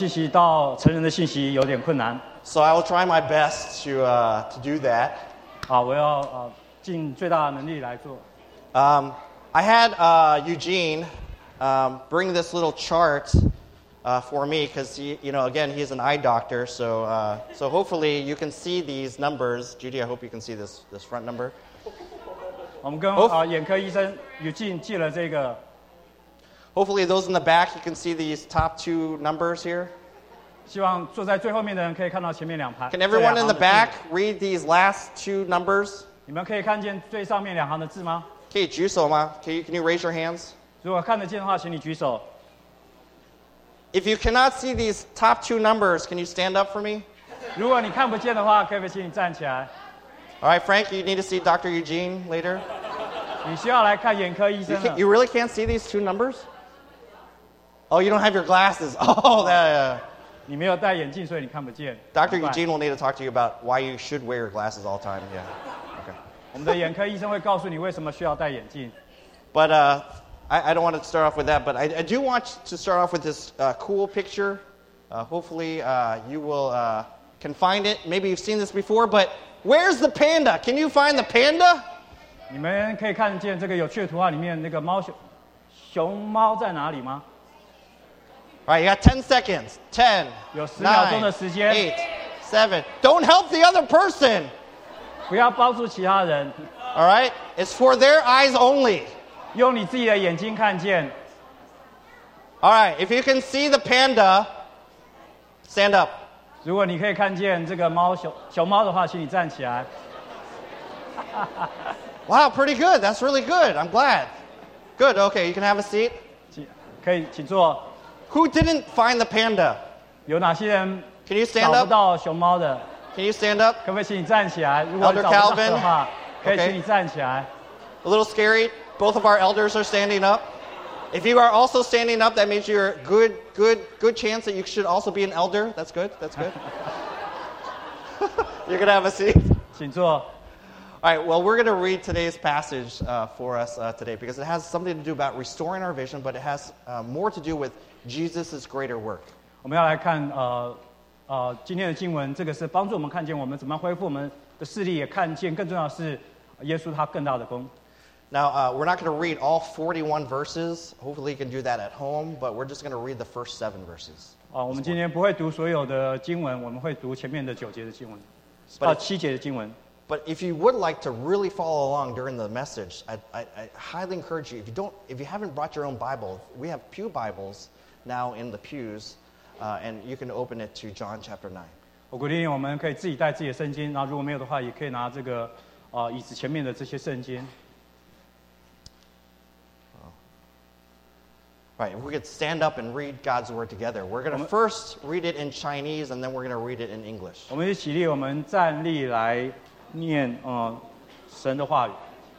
信息到成人的信息有点困难。 So I will try my best to do that. 我要尽最大的能力来做。 I had Eugene bring this little chart for me because again he's an eye doctor, so hopefully you can see these numbers. Judy, I hope you can see this front number. 我们跟眼科医生Eugene寄了这个。 Hopefully those in the back you can see these top two numbers here. 希望坐在最后面的人可以看到前面两排。 Can everyone in the back read these last two numbers? 你们可以看见最上面两行的字吗？ 可以举手吗？ Can you raise your hands? 如果看得见的话，请你举手。 If you cannot see these top two numbers, can you stand up for me? 如果你看不见的话，可不可以请你站起来？ All right, Frank, you need to see Dr. Eugene later. 你需要来看眼科医生了。 You really can't see these two numbers? Oh, you don't have your glasses. Oh, that. 你没有戴眼镜，所以你看不见。 Dr. Eugene will need to talk to you about why you should wear your glasses all the time. Yeah. Okay. 我们的眼科医生会告诉你为什么需要戴眼镜。 But I don't want to start off with that, but I do want to start off with this cool picture. Hopefully you will can find it. Maybe you've seen this before, but where's the panda? Can you find the panda? 你们可以看见这个有趣的图画里面那个熊猫在哪里吗？ All right, you got 10 seconds. 10, 有10秒钟的时间。 8, 7. Don't help the other person. 不要帮助其他人。 All right? It's for their eyes only. 用你自己的眼睛看见。 All right, if you can see the panda, stand up. 如果你可以看见这个熊猫的话，请你站起来。 Wow, pretty good. That's really good. I'm glad. Good. Okay, you can have a seat. 可以，请坐。 Who didn't find the panda? 有哪些人 Can you stand 找不 up? 到熊猫的？ Can you stand up? 可不可以请你站起来？如果你 Elder 找不到 Calvin? 的话，可以 Okay. 请你站起来。 A little scary. Both of our elders are standing up. If you are also standing up, that means you're good chance that you should also be an elder. That's good. That's good. You're going to have a seat. 请坐。 All right, well, we're going to read today's passage for us today because it has something to do about restoring our vision, but it has more to do with Jesus' greater work. 我们要来看今天的经文，这个是帮助我们看见我们怎么恢复我们的视力，也看见更重要的是耶稣他更大的功。 Now, we're not going to read all 41 verses. Hopefully you can do that at home, but we're just going to read the first 7 verses. 我们今天不会读所有的经文，我们会读前面的9节的经文，到7节的经文。 But if you would like to really follow along during the message, I highly encourage you. If you haven't brought your own Bible, we have pew Bibles now in the pews, and you can open it to John chapter 9. 我鼓励我们可以自己带自己的圣经，然后如果没有的话，也可以拿这个椅子前面的这些圣经。 All right, we could stand up and read God's word together. We're going to first read it in Chinese, and then we're going to read it in English. 我们一起立，我们站立来念神的话语。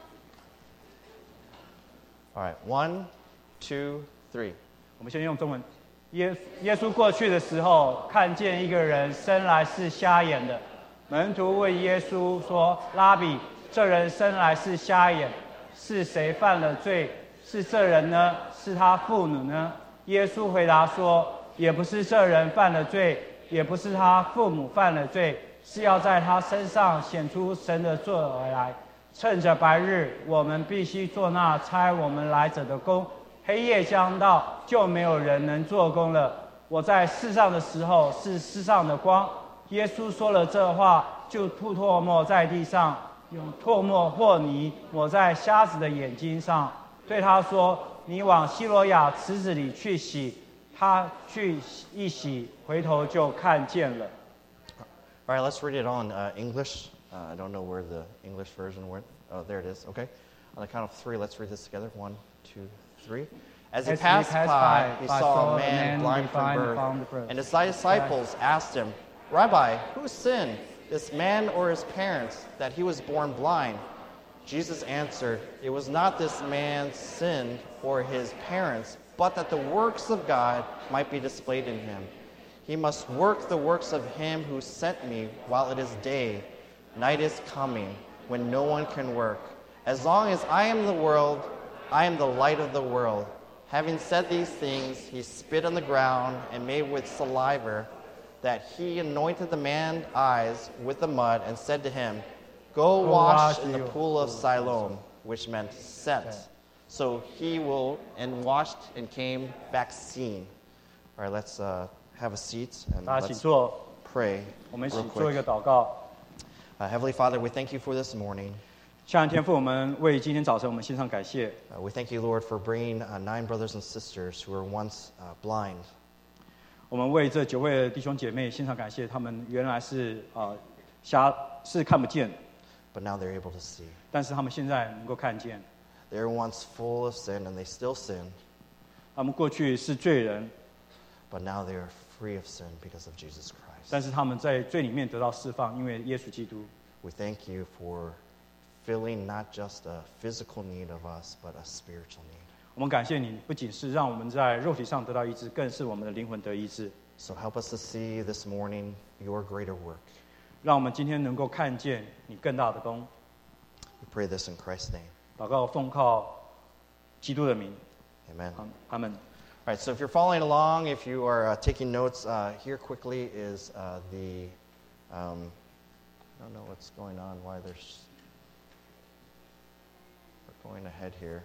All right, 1, 2, 3. 我们先用中文。耶稣过去的时候，看见一个人生来是瞎眼的，门徒问耶稣说：“拉比，这人生来是瞎眼，是谁犯了罪？是这人呢？是他父母呢？”耶稣回答说：“也不是这人犯了罪，也不是他父母犯了罪，是要在他身上显出神的作为来。趁着白日，我们必须做那差我们来者的工。黑夜将到，就没有人能做工了。我在世上的时候是世上的光。”耶稣说了这话，就吐唾沫在地上，用唾沫和泥抹在瞎子的眼睛上，对他说：“你往西罗亚池子里去洗。”他去一洗，回头就看见了。 All right, let's read it on English. I don't know where the English version went. Oh, there it is. Okay. On the count of 3, let's read this together. 1, 2, 3. As he passed by, he saw a man blind from birth. And his disciples asked him, "Rabbi, who sinned, this man or his parents, that he was born blind?" Jesus answered, "It was not this man's sin or his parents, but that the works of God might be displayed in him. He must work the works of him who sent me while it is day. Night is coming when no one can work. As long as I am in the world, I am the light of the world. Having said these things, he spit on the ground and made with saliva that he anointed the man's eyes with the mud and said to him, Go wash in the pool of Siloam, which meant sent. So he washed and came back seeing. All right, let's have a seat and 大家请 let's 坐， pray 我们一起 real 做一 quick. 个祷告。 Heavenly Father, we thank you for this morning. 亲爱的天父，我们为今天早晨我们献上感谢。 We thank you, Lord, for bringing 9 brothers and sisters who were once blind. 我们为这9位弟兄姐妹献上感谢，他们原来是是看不见， But now they're able to see. 但是他们现在能够看见。 They were once full of sin and they still sin, 他们过去是罪人， but now they are free of sin because of Jesus Christ. 但是他们在罪里面得到释放，因为耶稣基督。 We thank you for filling not just a physical need of us, but a spiritual need. 我们感谢你，不仅是让我们在肉体上得到医治，更是我们的灵魂得医治。 So help us to see this morning your greater work. 让我们今天能够看见你更大的功。 We pray this in Christ's name. 祷告奉靠基督的名， Amen. 阿门。 All right, so if you're following along, if you are taking notes, here quickly is the, I don't know what's going on, why we're going ahead here.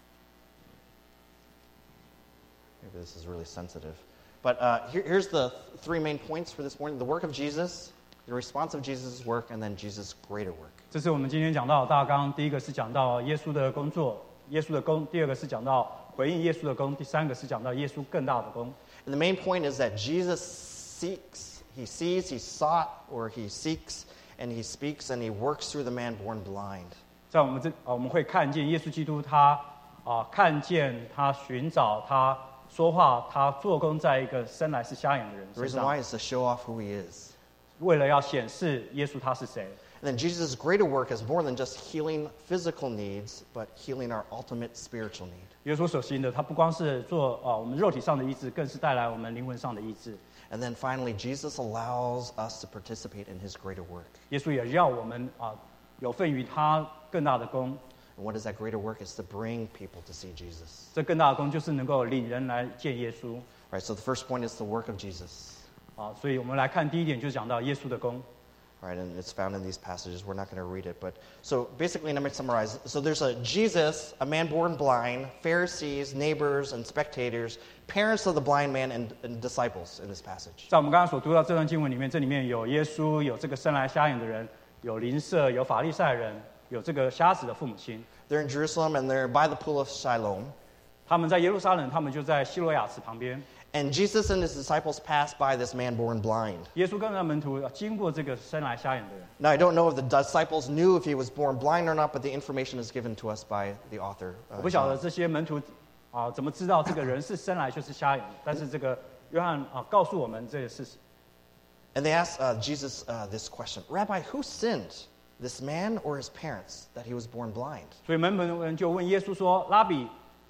Maybe this is really sensitive. But here's the 3 main points for this morning. The work of Jesus, the response of Jesus' work, and then Jesus' greater work. 这是我们今天讲到的大纲。第一个是讲到耶稣的工作，耶稣的功；第二个是讲到回应耶稣的功；第三个是讲到耶稣更大的功。 And the main point is that Jesus seeks, he sees, he sought, or he seeks, and he speaks, and he works through the man born blind. 在我们会看见耶稣基督他看见他寻找他说话他做工在一个生来是瞎眼的人 The 身 reason 上， why is to show off who he is. 为了要显示耶稣他是谁。 And then Jesus' greater work is more than just healing physical needs, but healing our ultimate spiritual need. 耶稣所行的，他不光是做我们肉体上的医治，更是带来我们灵魂上的医治。 And then finally, Jesus allows us to participate in his greater work. 耶稣也要我们有份于他更大的功。 And what is that greater work? Is to bring people to see Jesus. 这更大的功就是能够领人来见耶稣。 Right, so the first point is the work of Jesus. 所以我们来看第一点，就讲到耶稣的功。 Right, and it's found in these passages. We're not going to read it, but so basically, let me summarize. So there's a Jesus, a man born blind, Pharisees, neighbors, and spectators, parents of the blind man, and disciples in this passage. 在我们刚刚所读到这段经文里面，这里面有耶稣，有这个生来瞎眼的人，有邻舍，有法利赛人，有这个瞎子的父母亲。 They're in Jerusalem, and they're by the pool of Siloam. 他们在耶路撒冷，他们就在希罗亚池旁边。 And Jesus and his disciples passed by this man born blind. 耶稣跟他的门徒经过这个生来瞎眼的人。 Now, I don't know if the disciples knew if he was born blind or not, but the information is given to us by the author. 我不晓得这些门徒怎么知道这个人是生来就是瞎眼的，但是这个约翰告诉我们这个事实。 And they asked Jesus this question, Rabbi, who sinned, this man or his parents, that he was born blind? 所以门徒们就问耶稣说：“拉比，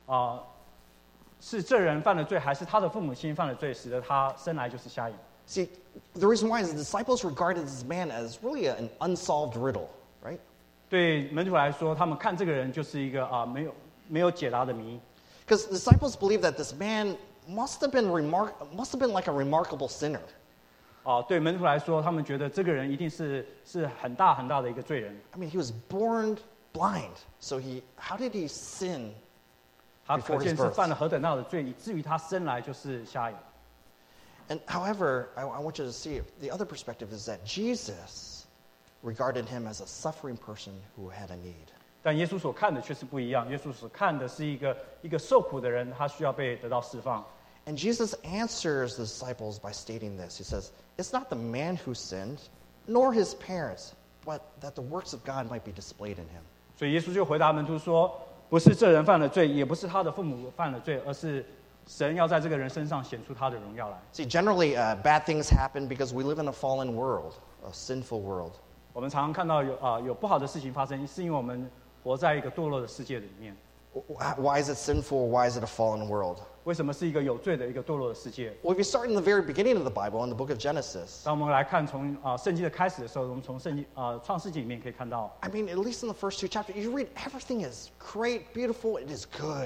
是这人犯了罪，还是他的父母亲犯了罪，使得他生来就是瞎眼？” See, the reason why is the disciples regarded this man as really an unsolved riddle, right? 对门徒来说，他们看这个人就是一个没有解答的谜。 Because the disciples believed that this man must have been like a remarkable sinner. 对门徒来说，他们觉得这个人一定是很大很大的一个罪人。 I mean, he was born blind, so how did he sin? 他可见是犯了何等大的罪，以至于他生来就是瞎眼。 And however, I want you to see the other perspective is that Jesus regarded him as a suffering person who had a need. 但耶稣所看的却是不一样，耶稣所看的是一个受苦的人，他需要被得到释放。 And Jesus answers the disciples by stating this. He says, It's not the man who sinned, nor his parents, but that the works of God might be displayed in him. 所以耶稣就回答门徒说：“不是这人犯了罪，也不是他的父母犯了罪，而是神要在这个人身上显出他的荣耀来。” See, generally, bad things happen because we live in a fallen world, a sinful world. 我们常常看到有不好的事情发生，是因为我们活在一个堕落的世界里面。 Why is it sinful? Why is it a fallen world? 为什么是一个有罪的一个堕落的世界？ Well, if you start in the very beginning of the Bible, in the book of Genesis, 当我们来看从圣经的开始的时候，我们从创世纪里面可以看到， I mean, at least in the first 2 chapters, you read everything is great, beautiful, it is good.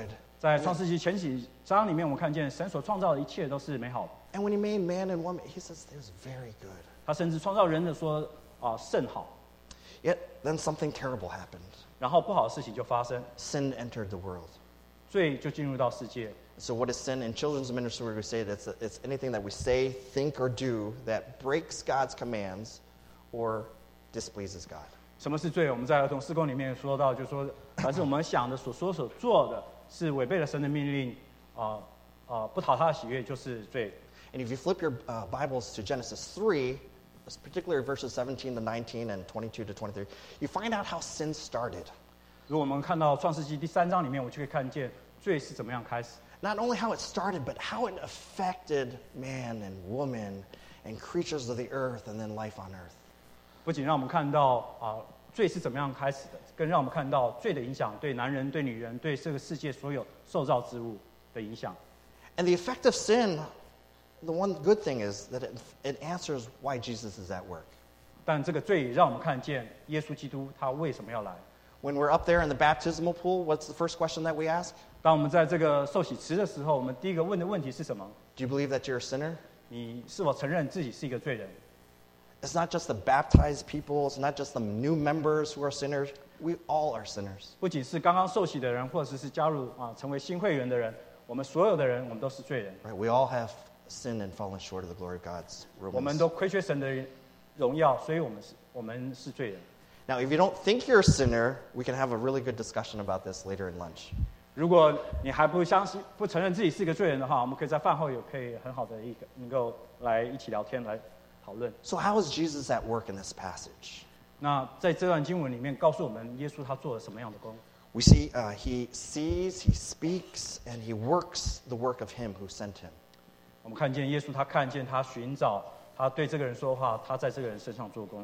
在创世纪前几章里面，我们看见神所创造的一切都是美好的。 And when he made man and woman, he says it was very good. 他甚至创造人的说甚好。 Yet then something terrible happened. 然后不好的事情就发生， Sin entered the world. 罪就进入到世界。 So what is sin? In children's ministry, we say that it's anything that we say, think, or do that breaks God's commands or displeases God. 什么是罪？我们在儿童事工里面说到，就是说，凡是我们想的、所说、所做的，是违背了神的命令，不讨他的喜悦，就是罪。 And if you flip your Bibles to Genesis 3, particularly verses 17 to 19 and 22 to 23, you find out how sin started. 如果我们看到创世纪第3章里面，我就可以看见罪是怎么样开始。 Not only how it started, but how it affected man and woman and creatures of the earth and then life on earth. 不仅让我们看到罪是怎么样开始的，更让我们看到罪的影响对男人、对女人、对这个世界所有受造之物的影响。 And the effect of sin, the one good thing is that it answers why Jesus is at work. 但这个罪也让我们看见耶稣基督他为什么要来。 When we're up there in the baptismal pool, what's the first question that we ask? 当我们在这个受洗池的时候，我们第一个问的问题是什么？ Do you believe that you're a sinner? 你是否承认自己是一个罪人？ It's not just the baptized people. It's not just the new members who are sinners. We all are sinners. 不仅是刚刚受洗的人，或者是加入成为新会员的人，我们所有的人，我们都是罪人。 Right? We all have sinned and fallen short of the glory of God's 我们 Romans. 都亏缺神的荣耀，所以我们是罪人。 Now, if you don't think you're a sinner, we can have a really good discussion about this later in lunch. 如果你还不相信、不承认自己是一个罪人的话，我们可以在饭后可以很好的能够来一起聊天来讨论。 So how is Jesus at work in this passage? 那在这段经文里面，告诉我们耶稣他做了什么样的工？ We see he sees, he speaks, and he works the work of him who sent him. 我们看见耶稣，他看见他寻找，他对这个人说话，他在这个人身上做工。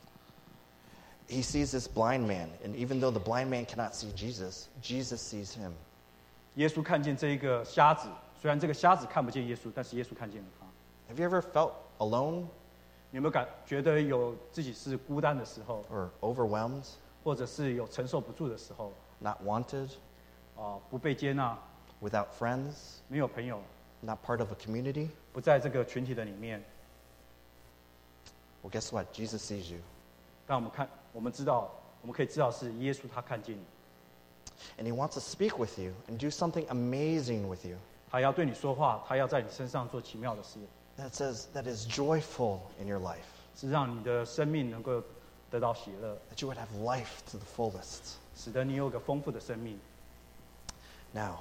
He sees this blind man, and even though the blind man cannot see Jesus, Jesus sees him. 耶稣看见这一个瞎子，虽然这个瞎子看不见耶稣，但是耶稣看见了他。 Have you ever felt alone 你有没有觉得有自己是孤单的时候， or overwhelmed, 或者是有承受不住的时候， not wanted, 不被接纳， without friends, 没有朋友， not part of a community? 不在这个群体的里面？ Well, guess what? Jesus sees you. 但我们知道，我们可以知道是耶稣他看见你， And he wants to speak with you and do something amazing with you 他要对你说话，他要在你身上做奇妙的事， that is joyful in your life, 是让你的生命能够得到喜乐， that you would have life to the fullest. 使得你有个丰富的生命。 Now,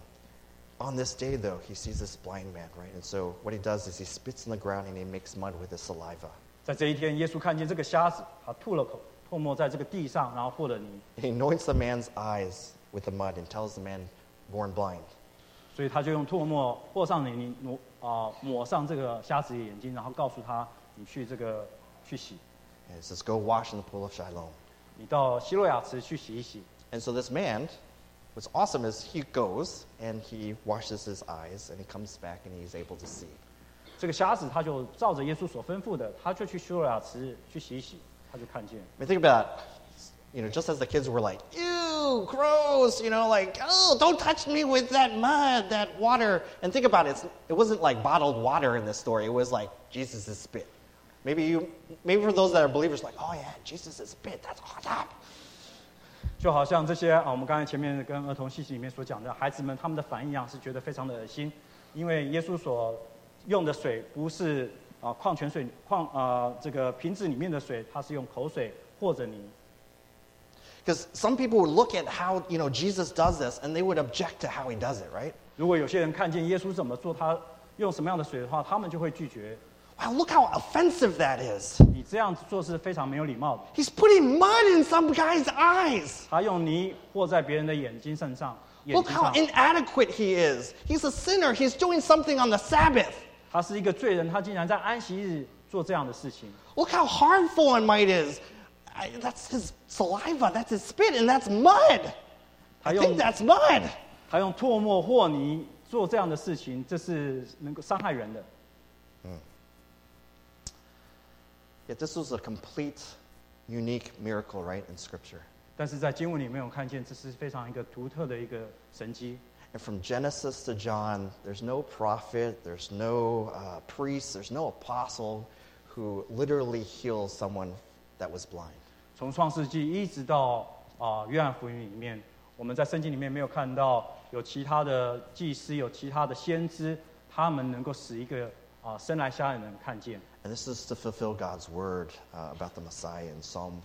on this day, though, he sees this blind man, right? And so what he does is he spits in the ground and he makes mud with his saliva. 在这一天，耶稣看见这个瞎子，他吐了口唾沫在这个地上，然后和了泥， And he anoints the man's eyes with the mud and tells the man born blind, 所以他就用唾沫和上泥抹上这个瞎子的眼睛，然后告诉他，你去洗， and it says, go wash in the pool of Siloam. 你到希洛亚池去洗一洗。 And so this man, what's awesome is he goes and he washes his eyes and he comes back and he's able to see. 这个瞎子他就照着耶稣所吩咐的，他就去希洛亚池去洗一洗，他就看见。 I mean, think about it. Just as the kids were like, ew, gross, like, oh, don't touch me with that mud, that water. And think about it, it wasn't like bottled water in this story. It was like Jesus' spit. Maybe for those that are believers, like, oh yeah, Jesus' spit, that's awesome. 就好像这些我们刚才前面跟儿童信息里面所讲的，孩子们他们的反应一样，是觉得非常的恶心，因为耶稣所用的水不是矿泉水这个瓶子里面的水，它是用口水或者泥。 Because some people would look at how Jesus does this and they would object to how he does it, right? 如果有些人看见耶稣怎么做，他用什么样的水的话，他们就会拒绝。 Wow, look how offensive that is. 你这样子做是非常没有礼貌的。 He's putting mud in some guy's eyes. 他用泥和在别人的眼睛上， Look how inadequate he is. He's a sinner. He's doing something on the Sabbath. 他是一个罪人，他竟然在安息日做这样的事情。 Look how harmful and might is. That's his saliva, that's his spit, and that's mud. I think that's mud. 他用唾沫和泥做这样的事情，这是能够伤害人的。 Yet this was a complete, unique miracle, right, in Scripture. 但是在经文里面，我看见这是非常一个独特的一个神迹。 And from Genesis to John, there's no prophet, there's no priest, there's no apostle who literally heals someone that was blind. 从创世纪一直到约翰福音里面，我们在圣经里面没有看到有其他的祭司、有其他的先知，他们能够使一个生来瞎眼的人看见。 And this is to fulfill God's word about the Messiah in Psalm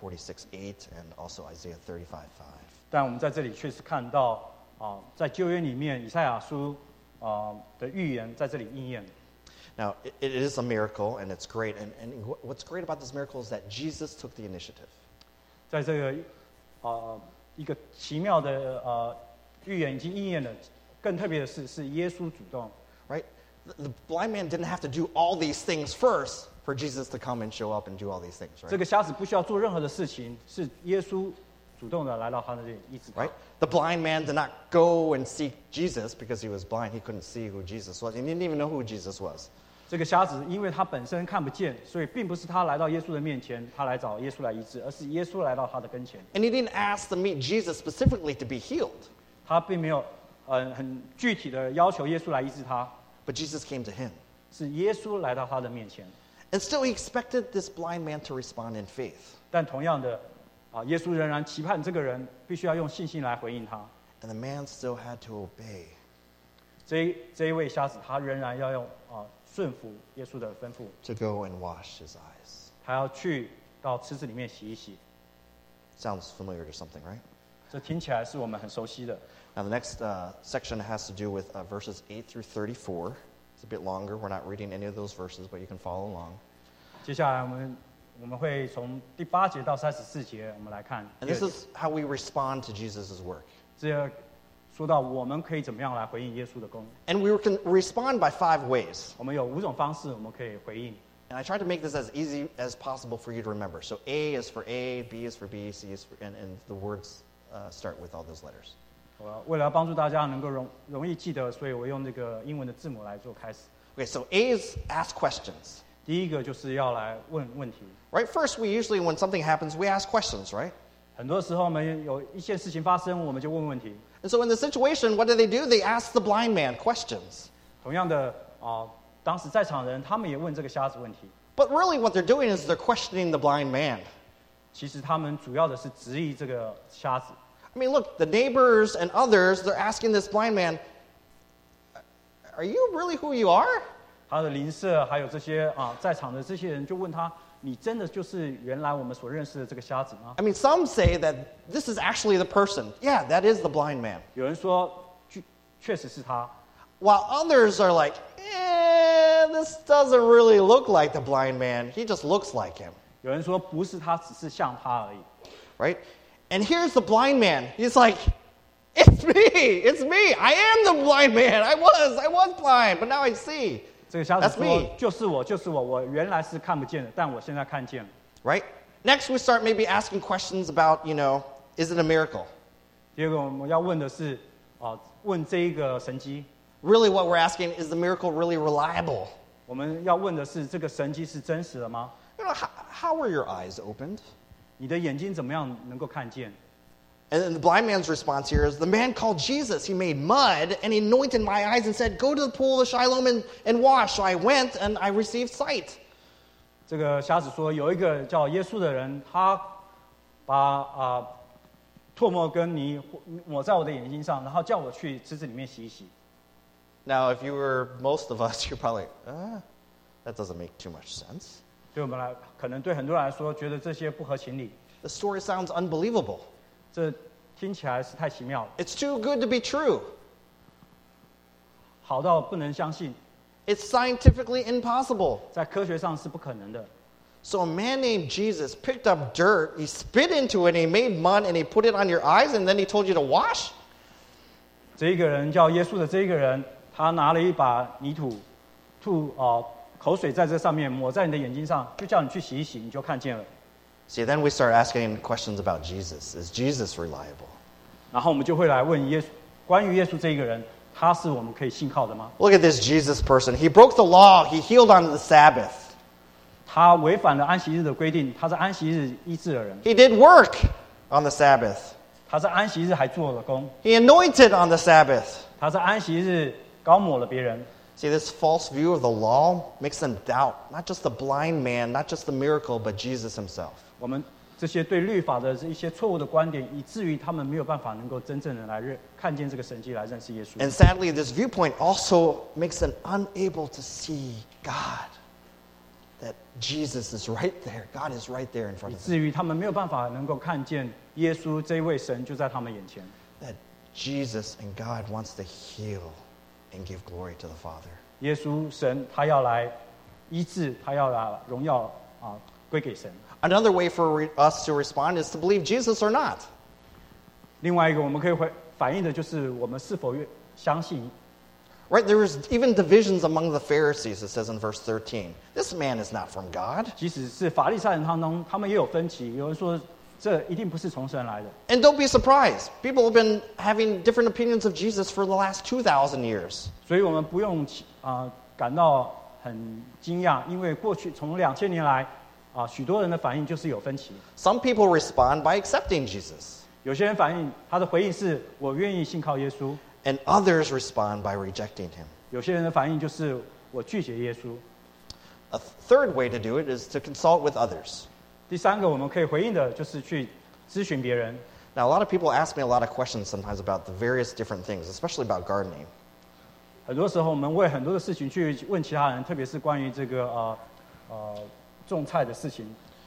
146:8 and also Isaiah 35:5. 但我们在这里确实看到在旧约里面以赛亚书的预言在这里应验。 Now, it is a miracle, and it's great. And what's great about this miracle is that Jesus took the initiative. 在这个一个奇妙的预言已经应验了。更特别的是耶稣主动。 Right? The blind man didn't have to do all these things first for Jesus to come and show up and do all these things, right? 这个瞎子不需要做任何的事情，是耶稣主动的来到他那里医治他。 Right? The blind man did not go and seek Jesus because he was blind. He couldn't see who Jesus was. He didn't even know who Jesus was. 这个瞎子因为他本身看不见，所以并不是他来到耶稣的面前，他来找耶稣来医治，而是耶稣来到他的跟前。 And he didn't ask to meet Jesus specifically to be healed. 他并没有很具体的要求耶稣来医治他。 But Jesus came to him. 是耶稣来到他的面前。 And still he expected this blind man to respond in faith. 但同样的耶稣仍然期盼这个人必须要用信心来回应他。 And the man still had to obey. 这一位瞎子他仍然要用顺服耶稣的吩咐。 To go and wash his eyes. 他要去到池子里面洗一洗。 Sounds familiar to something, right? 这听起来是我们很熟悉的。 Now the next section has to do with verses 8 through 34. It's a bit longer. We're not reading any of those verses, but you can follow along. 接下来我们会从第8节到34节，我们来看。 And this is how we respond to Jesus' work. 这说到我们可以怎么样来回应耶稣的功。 And we can respond by 5 ways. 我们有5种方式，我们可以回应。 And I tried to make this as easy as possible for you to remember. So A is for A, B is for B, C is for, and the words start with all those letters. 为了帮助大家能够容易记得，所以我用这个英文的字母来做开始。 Okay, so A is ask questions. 第一个就是要来问问题。 Right? First, we usually, when something happens, we ask questions, right? 很多时候我们有一件事情发生，我们就问问题。 And so in the situation, what do? They ask the blind man questions. 同样的当时在场的人，他们也问这个瞎子问题。 But really what they're doing is they're questioning the blind man. 其实他们主要的是质疑这个瞎子。 I mean, look, the neighbors and others, they're asking this blind man, are you really who you are? 他的邻舍还有这些在场的这些人就问他：“你真的就是原来我们所认识的这个瞎子吗？” I mean, some say that this is actually the person. Yeah, that is the blind man. 有人说确实是他。 While others are like, this doesn't really look like the blind man. He just looks like him. 有人说不是他，只是像他而已。 Right? And here's the blind man. He's like, it's me. I am the blind man. I was blind, but now I see. 这个瞎子说：“就是我，我原来是看不见的，但我现在看见了。” Right? Next, we start maybe asking questions about, is it a miracle? 第二个我们要问的是问这一个神迹。 Really, what we're asking is the miracle really reliable? 我们要问的是这个神迹是真实的吗？ How were your eyes opened? 你的眼睛怎么样能够看见？ And then the blind man's response here is, the man called Jesus. He made mud and he anointed my eyes and said, go to the pool of Siloam and wash. So I went and I received sight. 这个瞎子说，有一个叫耶稣的人，他把唾沫跟泥抹在我的眼睛上，然后叫我去池子里面洗一洗。 Now, if you were most of us, you're probably, that doesn't make too much sense. 对我们来，可能对很多人来说，觉得这些不合情理。 The story sounds unbelievable. 这听起来是太奇妙了。 It's too good to be true. 好到不能相信。 It's scientifically impossible. 在科学上是不可能的。 So a man named Jesus picked up dirt, he spit into it, and he made mud, and he put it on your eyes, and then he told you to wash? 这一个人叫耶稣的这一个人，他拿了一把泥土，吐口水在这上面，抹在你的眼睛上，就叫你去洗一洗，你就看见了。 See, then we start asking questions about Jesus. Is Jesus reliable? 然后我们就会来问耶稣，关于耶稣这一个人，他是我们可以信靠的吗？ Look at this Jesus person. He broke the law. He healed on the Sabbath. 他违反了安息日的规定，他在安息日医治了人。 He did work on the Sabbath. 他在安息日还做了工， He anointed on the Sabbath. 他在安息日膏抹了别人。 See, this false view of the law makes them doubt not just the blind man, not just the miracle, but Jesus himself. 我们这些对律法的一些错误的观点，以至于他们没有办法能够真正的来看见这个神迹，来认识耶稣。 And sadly, this viewpoint also makes them unable to see God. That Jesus is right there. God is right there in front 以 of them. 至于他们没有办法能够看见耶稣这一位神就在他们眼前。 That Jesus and God wants to heal and give glory to the Father. 耶稣神他要来医治，他要来荣耀归给神。 Another way for us to respond is to believe Jesus or not. 另外一个我们可以反映的就是我们是否相信。 Right? There was even divisions among the Pharisees, it says in verse 13. This man is not from God. 即使是法利赛人当中，他们也有分歧。有人说这一定不是从神来的。 And don't be surprised. People have been having different opinions of Jesus for the last 2,000 years. 所以我们不用感到很惊讶，因为过去从2000年来许多人的反应就是有分歧。 Some people respond by accepting Jesus, 有些人反应他的回应是我愿意信靠耶稣， and others respond by rejecting him. 有些人的反应就是我拒绝耶稣。 A third way to do it is to consult with others. 第三个我们可以回应的就是去咨询别人。 Now, a lot of people ask me a lot of questions sometimes about the various different things, especially about gardening. 很多时候我们为很多的事情去问其他人，特别是关于这个种菜的事情。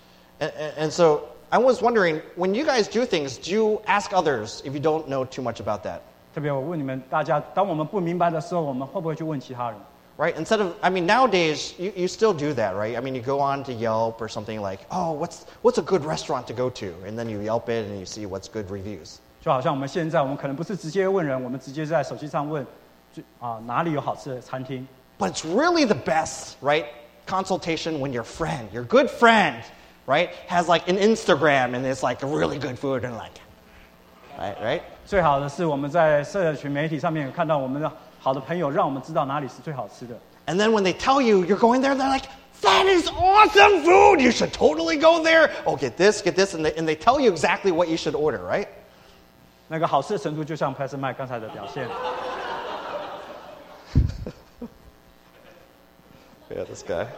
And so I was wondering, when you guys do things, do you ask others if you don't know too much about that? 特别我问你们大家，当我们不明白的时候，我们会不会去问其他人？ Right? Instead of, I mean, nowadays, you still do that, right? I mean, you go on to Yelp or something like, oh, what's a good restaurant to go to? And then you Yelp it and you see what's good reviews. 就好像我们现在，我们可能不是直接问人，我们直接在手机上问，哪里有好吃的餐厅。 But it's really the best, right? Consultation when your friend, your good friend, right, has like an Instagram and it's like really good food and like, right? 最好的是我们在社群媒体上面看到我们的好的朋友，让我们知道哪里是最好吃的。 And then when they tell you you're going there, they're like, that is awesome food. You should totally go there. Oh, get this, and they tell you exactly what you should order, right? 那个好吃的程度，就像 Pastor Mike 刚才的表现。 Yeah, this guy.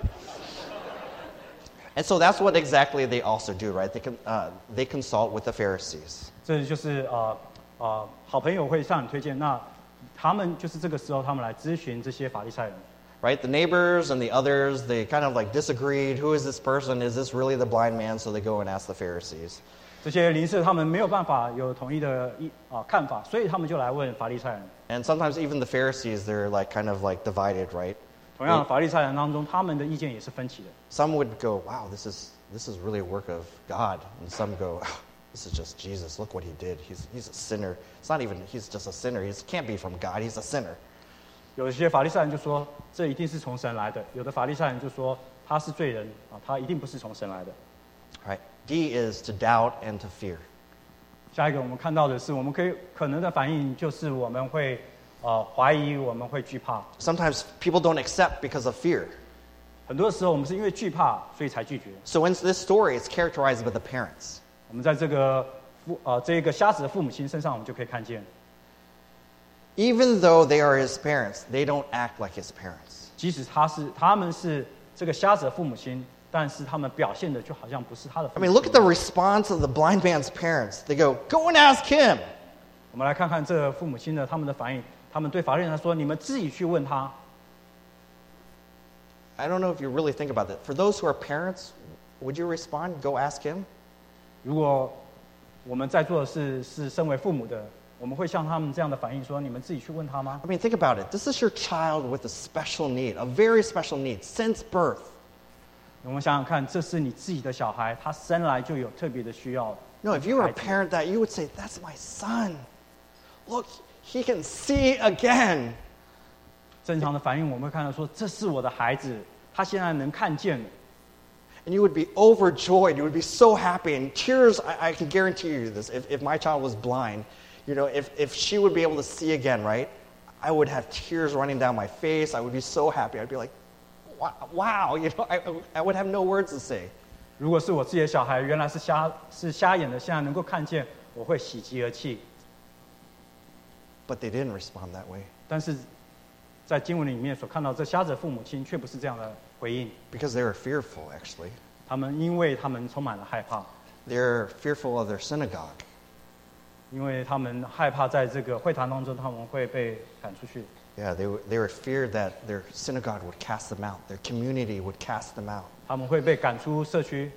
And so that's what exactly they also do, right? They consult with the Pharisees. 这就是好朋友会向你推荐，那他们就是这个时候他们来咨询这些法利赛人。 Right? The neighbors and the others, they kind of like disagreed. Who is this person? Is this really the blind man? So they go and ask the Pharisees. 这些邻舍他们没有办法有统一的看法，所以他们就来问法利赛人。 And sometimes even the Pharisees, they're like kind of like divided, right? 同样，法利赛人当中，他们的意见也是分歧的。 Some would go, wow, this is really a work of God. And some go, oh, this is just Jesus. Look what he did. He's a sinner. It's not even, he's just a sinner. He can't be from God. He's a sinner. 有些法利赛人就说这一定是从神来的，有的法利赛人就说他是罪人他一定不是从神来的。 Right? D is to doubt and to fear. 下一个我们看到的是，我们可能的反应就是我们会怀疑，我们会惧怕。 Sometimes people don't accept because of fear. 很多时候我们是因为惧怕，所以才拒绝。 So in this story, it's characterized by the parents. 我们在这个这个瞎子的父母亲身上，我们就可以看见， Even though they are his parents, they don't act like his parents. 即使他们是这个瞎子的父母亲，但是他们表现的就好像不是他的 I 父母 mean, 亲。 look at the response of the blind man's parents. They go, go and ask him. 我们来看看这个父母亲的他们的反应。他们对法利赛人说：“你们自己去问他。” I don't know if you really think about that. For those who are parents, would you respond, go ask him? 如果我们在座的是身为父母的，我们会像他们这样的反应说：“你们自己去问他吗 I mean, think about it. This is your child with a special need, a very special need, since birth.？” 我们想想看，这是你自己的小孩，他生来就有特别的需要。 No, if you were a parent that, you would say, that's my son. Look, he can see again. 正常的反应，我们会看到说：“这是我的孩子，他现在能看见了。” And you would be overjoyed. You would be so happy. And tears, I can guarantee you this. If my child was blind, you know, if she would be able to see again, right? I would have tears running down my face. I would be so happy. I'd be like, wow. You know, I would have no words to say. 如果是我自己的小孩，原来是瞎眼的，现在能够看见， 我会喜极而泣。 But they didn't respond that way. 但是在经文里面所看到，这瞎子的父母亲却不是这样的回应。 Because they were fearful, actually. 因为他们充满了害怕， They're fearful of their synagogue. 因为他们害怕在这个会堂当中他们会被赶出去。 Yeah, they were feared that their synagogue would cast them out. Their community would cast them out. 他们会被赶出社区。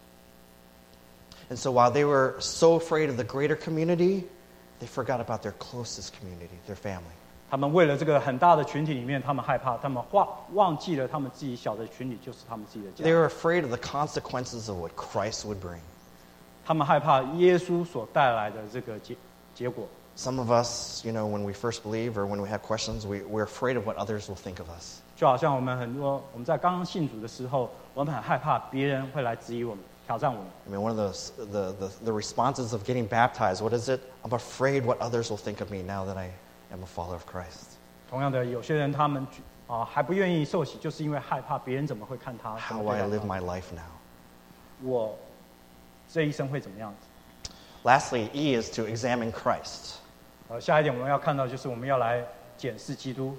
And so while they were so afraid of the greater community, they forgot about their closest community, their family. 他们为了这个很大的群体里面，他们害怕，他们忘记了他们自己小的群体就是他们自己的 They 家。 were afraid of the consequences of what Christ would bring. 他们害怕耶稣所带来的这个结果。 Some of us, when we first believe or when we have questions, we're afraid of what others will think of us. 就好像我们在刚刚信主的时候，我们很害怕别人会来质疑我们、挑战我们。 I mean, one of the responses of getting baptized, what is it? I'm afraid what others will think of me now that I am a follower of Christ. 同样的，有些人他们还不愿意受洗，就是因为害怕别人怎么会看他。 How will I live my life now? 我这一生会怎么样子？ Lastly, E is to examine Christ. 下一点我们要看到就是我们要来检视基督。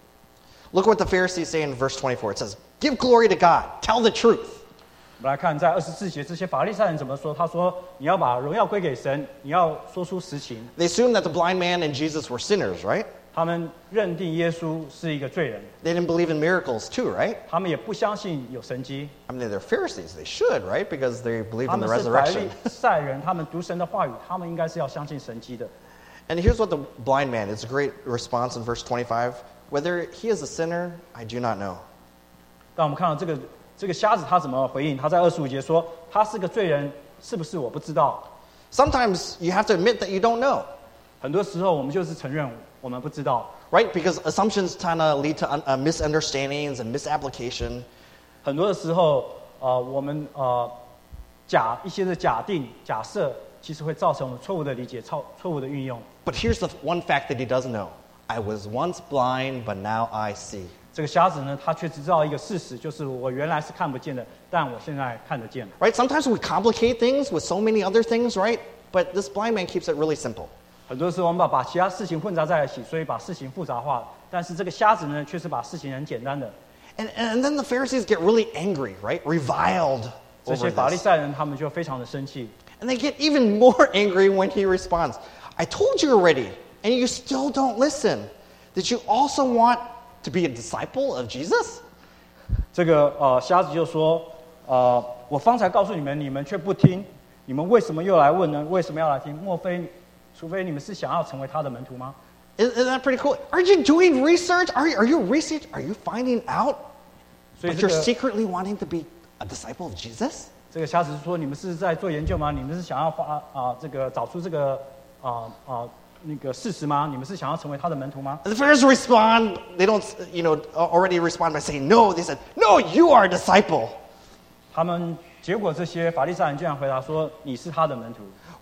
Look what the Pharisees say in verse 24. It says, "Give glory to God. Tell the truth." 我们来看在24节这些法利赛人怎么说。他说：“你要把荣耀归给神，你要说出实情。” They assumed that the blind man and Jesus were sinners, right? 他们认定耶稣是一个罪人， They didn't believe in miracles too, right? 他们也不相信有神迹。 I mean, they're Pharisees. They should, right? Because they believe 他 in the 们是法 resurrection. 利赛人，他们读神的话语，他们应该是要相信神迹的。 And here's what the blind man, it's a great response in verse 25. Whether he is a sinner, I do not know. 但我们看到这个瞎子他怎么回应？他在25节说：“他是个罪人，是不是我不知道？” Sometimes you have to admit that you don't know, 很多时候我们就是承认我们不知道。 right? Because assumptions kind of lead to misunderstandings and misapplication. 很多的时候，我们一些的假定、假设，其实会造成我们错误的理解、错误的运用。 But here's the one fact that he doesn't know. I was once blind, but now I see. 这个瞎子呢，他却知道一个事实，就是我原来是看不见的，但我现在看得见了。 Right? Sometimes we complicate things with so many other things, right? But this blind man keeps it really simple. 很多时候我们把其他事情混杂在一起，所以把事情复杂化。但是这个瞎子呢，却是把事情很简单的。 And then the Pharisees get really angry, right? Reviled 这 over 些法利 this. 赛人他们就非常的生气， And they get even more angry when he responds. I told you already, and you still don't listen. Did you also want to be a disciple of Jesus? 这个瞎子就说：我方才告诉你们，你们却不听，你们为什么又来问呢？为什么要来听？除非你们是想要成为他的门徒吗？ Isn't that pretty cool? Are you doing research? Are you research? Are you finding out 所以 that 这 you're 个 secretly wanting to be a disciple of Jesus? 这个瞎子说：你们是在做研究吗？你们是想要找出这个那个事实吗？你们是想要成为他的门徒吗？ And the Pharisees respond. They don't, already respond by saying no. They said, no, you are a disciple. 结果这些法利赛人居然回答说：你是他的门徒，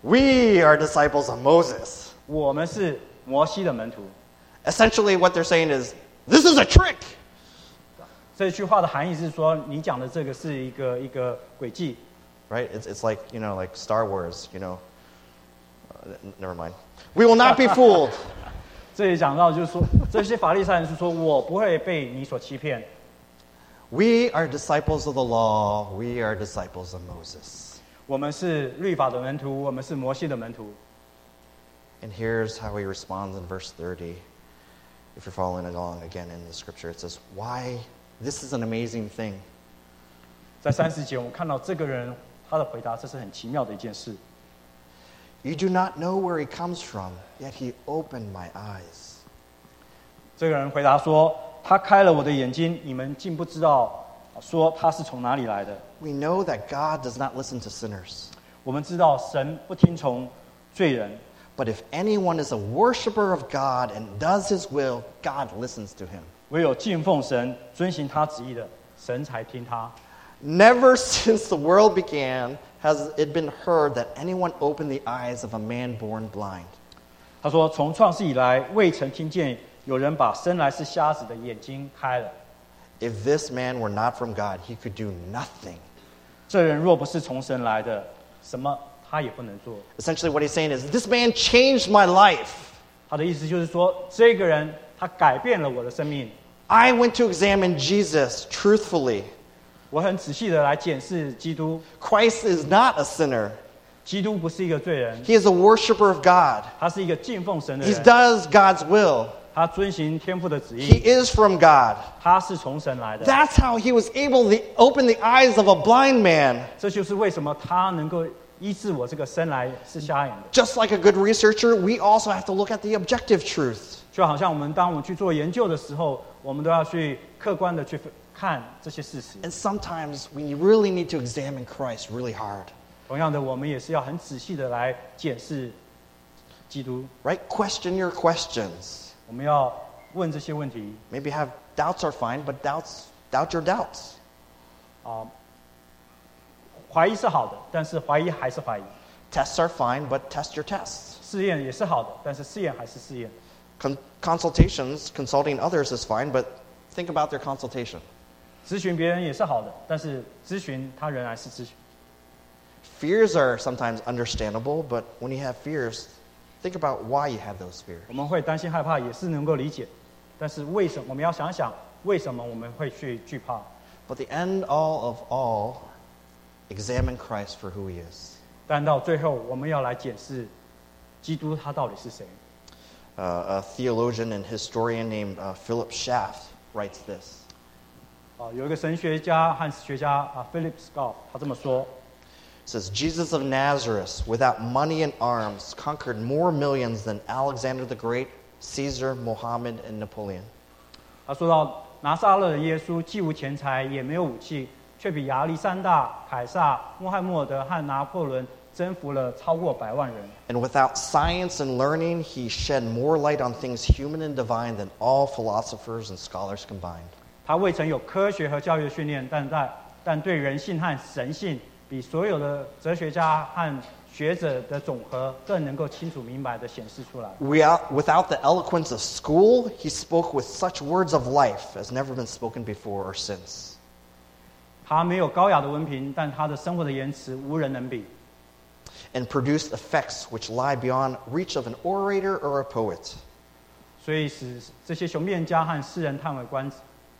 We are disciples of Moses. 我们是摩西的门徒。 Essentially, what they're saying is, this is a trick. 这句话的含义是说，你讲的这个是一个诡计。 Right? It's like, like Star Wars, never mind. We will not be fooled. 这里讲到就是说，这些法利赛人是说我不会被你所欺骗。 We are disciples of the law. We are disciples of Moses. 我们是律法的门徒，我们是摩西的门徒。 And here's how he responds in verse 30. If you're following along again in the scripture, it says, why? This is an amazing thing. 在30节，我们看到这个人他的回答，这是很奇妙的一件事。 You do not know where he comes from, yet he opened my eyes. 这个人回答说：“他开了我的眼睛，你们竟不知道，说他是从哪里来的。 We know that God does not listen to sinners. 我们知道神不听从罪人， But if anyone is a worshiper of God and does his will, God listens to him. 唯有敬奉神、遵行他旨意的，神才听他。 Never since the world began has it been heard that anyone opened the eyes of a man born blind. ” 他说：“从创世以来，未曾听见有人把生来是瞎子的眼睛开了。 If this man were not from God, he could do nothing. 这人若不是从神来的，什么他也不能做。 Essentially what he's saying is, this man changed my life. 他的意思就是说，这个人他改变了我的生命。 I went to examine Jesus truthfully. 我很仔细的来检视基督， Christ is not a sinner. 基督不是一个罪人， He is a worshiper of God. 他是一个敬奉神的 He 人， does God's will. 他遵行天父的旨 He 意， is from God. 他是从神来的。 That's how he was able to open the eyes of a blind man. 这就是为什么他能够医治我这个生来是瞎眼的。 Just like a good researcher, we also have to look at the objective truth. 就好像当我们去做研究的时候，我们都要去客观的去看这些事实。 And sometimes we really need to examine Christ really hard. 同样的，我们也是要很仔细的来检视基督， Right? Question your questions. 我们要问这些问题。 Maybe have doubts are fine, but doubt your doubts. 怀疑是好的，但是怀疑还是怀疑； Tests are fine, but test your tests. 试验也是好的，但是试验还是试验。 Consultations, consulting others is fine, but think about their consultation. 咨询别人也是好的，但是咨询他仍然是咨询。 Fears are sometimes understandable, but when you have fears, think about why you have those fears. 我们会担心害怕，也是能够理解，但是为什么我们要想想，为什么我们会去惧怕？ But the end all of all, examine Christ for who he is. 但到最后，我们要来检视基督他到底是谁。 A theologian and historian named Philip Schaff writes this. 有一个神学家和史学家Philip Schaff，他这么说。 It says, Jesus of Nazareth, without money and arms, conquered more millions than Alexander the Great, Caesar, Mohammed, and Napoleon. 他说到拿撒勒的耶稣既无钱财也没有武器，却比亚历山大、凯撒、穆罕默德和拿破仑征服了超过100万人。 And without science and learning, he shed more light on things human and divine than all philosophers and scholars combined. 他未曾有科学和教育的训练，但对人性和神性，比所有的哲学家和学者的总和更能够清楚明白地显示出来。 Without the eloquence of school, he spoke with such words of life as never been spoken before or since. 他没有高雅的文凭，但他的生活的言辞无人能比。 And produced effects which lie beyond reach of an orator or a poet. 所以使这些雄辩家和诗人叹为观止。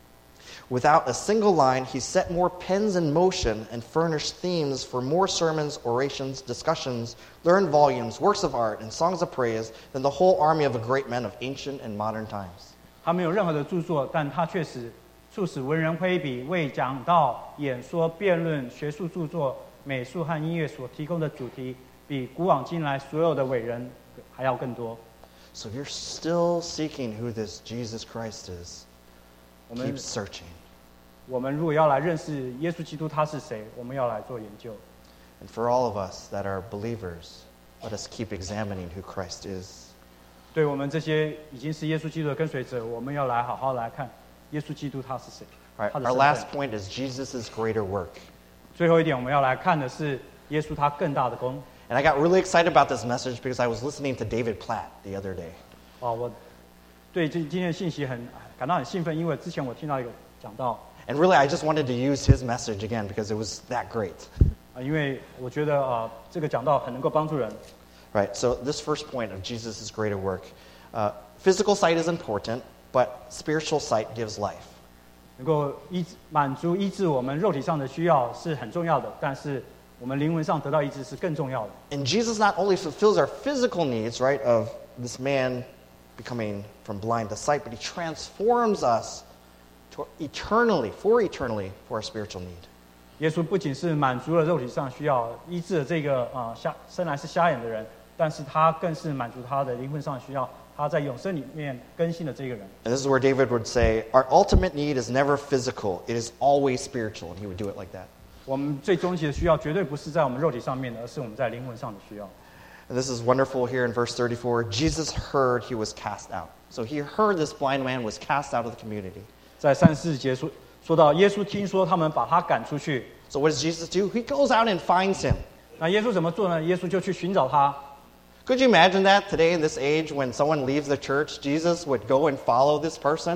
Without a single line, he set more pens in motion and furnished themes for more sermons, orations, discussions, learned volumes, works of art, and songs of praise than the whole army of great men of ancient and modern times. 他没有任何的著作，但他却促使文人挥笔为讲道、演说、辩论、学术著作、美术和音乐所提供的主题，比古往今来所有的伟人还要更多。 So if you're still seeking who this Jesus Christ is, 我们 keep searching. 我们如果要来认识耶稣基督他是谁，我们要来做研究。 And for all of us that are believers, let us keep examining who Christ is. 对我们这些已经是耶稣基督的跟随者，我们要来好好来看耶稣基督他是谁。 All right, 他的 our 身 last 份。 point is Jesus' greater work. 最后一点，我们要来看的是耶稣他更大的功。 And I got really excited about this message because I was listening to David Platt the other day. 我对今天的信息感到很兴奋，因为之前我听到一个讲道。 And really, I just wanted to use his message again because it was that great. 因为我觉得这个讲道很能够帮助人。 Right, so this first point of Jesus' greater work. Physical sight is important, but spiritual sight gives life. 能够满足医治我们肉体上的需要是很重要的，但是我们灵魂上得到医治是更重要的。 And Jesus not only fulfills our physical needs, right, of this man becoming from blind to sight, but he transforms us for eternally, for our spiritual need. 耶稣不仅是满足了肉体上需要，医治了这个生来是瞎眼的人，但是他更是满足他的灵魂上的需要。他在永生里面更新了这个人。 And this is where David would say, our ultimate need is never physical, it is always spiritual. And he would do it like that. 我们最终极的需要绝对不是在我们肉体上面的，而是我们在灵魂上的需要。 And this is wonderful here in verse 34. Jesus heard he was cast out. So he heard this blind man was cast out of the community. 在34节说到耶稣听说他们把他赶出去， So what does Jesus do? He goes out and finds him. 那耶稣怎么做呢？耶稣就去寻找他。 Could you imagine that today in this age when someone leaves the church, Jesus would go and follow this person?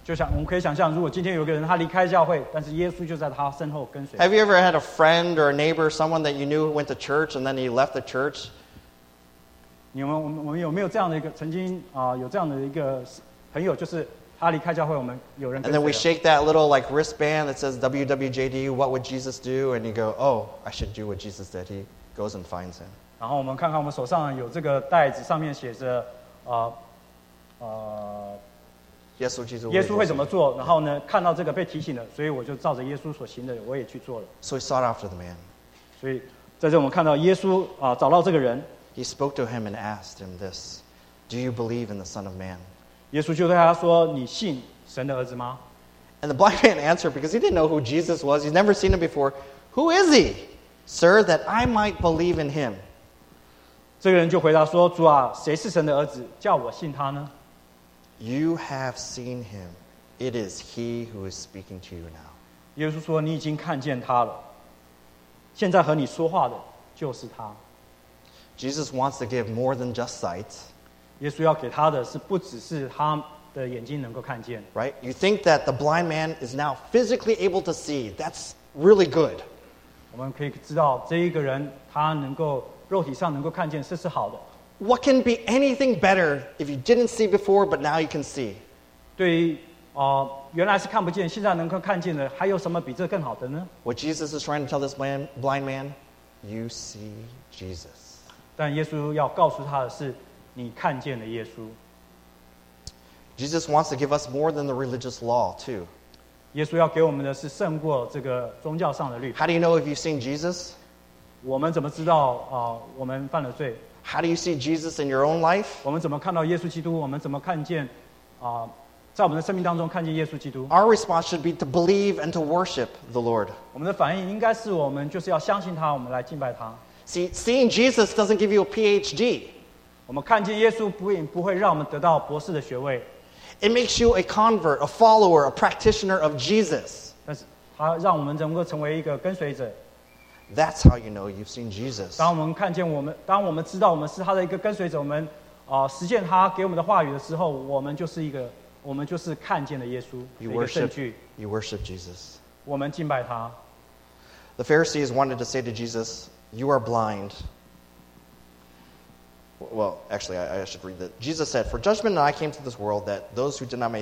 就像我们可以想象，如果今天有个人他离开教会，但是耶稣就在他身后跟随。 Have you ever had a friend or a neighbor, someone that you knew went to church and then he left the church? 我们有没有这样的一个曾经有这样的一个朋友，就是他离开教会，我们有人跟 And 随 then 了。 we shake that little like wristband that says WWJD, what would Jesus do? And you go, oh, I should do what Jesus did. He goes and finds him. 然后我们看看我们手上有这个袋子，上面写着耶稣会怎么做？然后呢，看到这个被提醒了，所以我就照着耶稣所行的，我也去做了。 So he sought after the man. 所以在这我们看到耶稣找到这个人， He spoke to him and asked him this, do you believe in the Son of Man? 耶稣就对他说：“你信神的儿子吗？” And the blind man answered, because he didn't know who Jesus was. He's never seen him before. Who is he, sir, that I might believe in him? 这个人就回答说：“主啊，谁是神的儿子，叫我信他呢？” You have seen him. It is he who is speaking to you now. 耶稣说：“你已经看见他了，现在和你说话的就是他。” Jesus wants to give more than just sight. 耶稣要给他的是不只是他的眼睛能够看见。 Right? You think that the blind man is now physically able to see. That's really good. 我们可以知道，这一个人他能够肉体上能够看见，这是好的。 What can be anything better if you didn't see before, but now you can see? 对于原来是看不见，现在能够看见的，还有什么比这更好的呢？ What Jesus is trying to tell this blind man, you see Jesus. 但耶稣要告诉他的是，你看见了耶稣。 Jesus wants to give us more than the religious law, too. 耶稣要给我们的是胜过这个宗教上的律法。 How do you know if you've seen Jesus? 我们怎么知道我们犯了罪？ How do you see Jesus in your own life? 我们怎么看到耶稣基督？我们怎么看见在我们的生命当中看见耶稣基督？ Our response should be to believe and to worship the Lord. 我们的反应应该是我们就是要相信他，我们来敬拜他。 See, seeing Jesus doesn't give you a PhD. 我们看见耶稣不会让我们得到博士的学位， It makes you a convert, a follower, a practitioner of Jesus. 但是他让我们能够成为一个跟随者。 That's how you know you've seen Jesus. 当我们看见当我们知道我们是他的一个跟随者，我们实践他给我们的话语的时候，我们就是看见了耶稣的 You 一个证 worship, 据。 you worship Jesus. 我们敬拜他。 The Pharisees wanted to say to Jesus, you are blind. Well, actually, I should read that. Jesus said, for judgment I came to this world, that those who did not